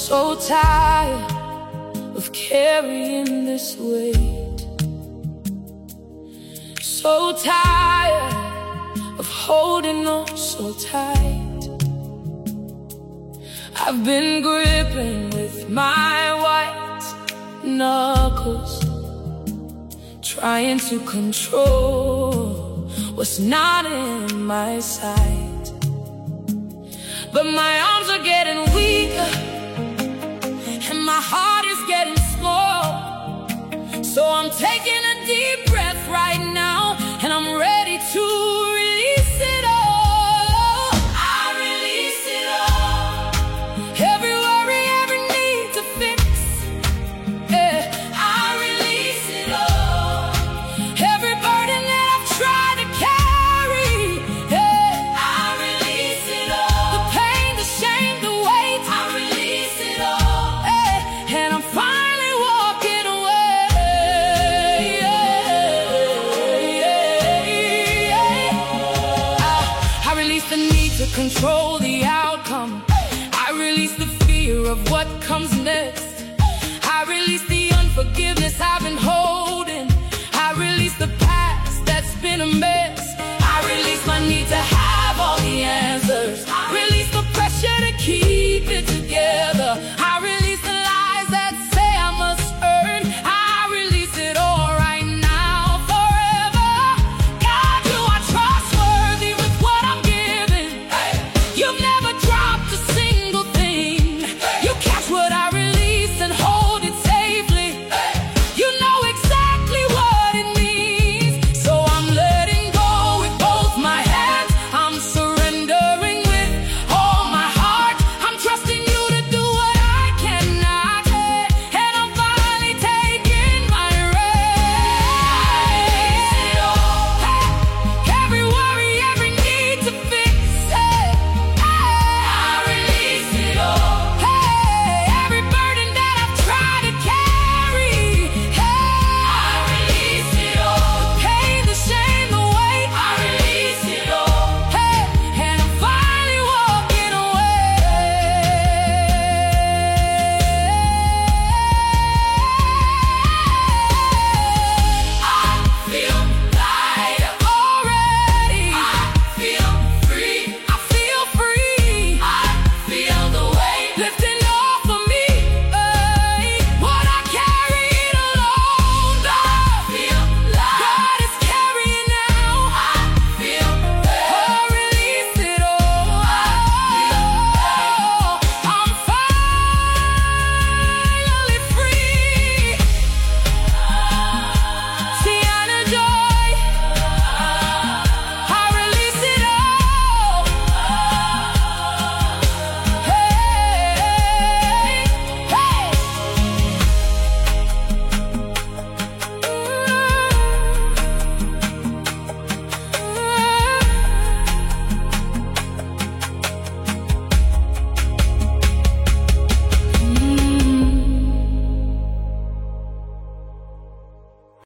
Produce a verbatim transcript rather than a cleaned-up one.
so tired of carrying this weight, so tired of holding on so tight. I've been gripping with my white knuckles, trying to control what's not in my sight. But my arms are getting weaker and my heart is getting small. So I'm taking a deep breath right now, and I'm ready to release it all. I release it all. Every worry, every need to fix, yeah. I release it all. Every burden that I've tried to carry, yeah. I release it all. The pain, the shame, the weight, I release it all, yeah. And I'm finally walking away, yeah, yeah, yeah. I, I release the need to control the outcome. I release the fear of what comes next.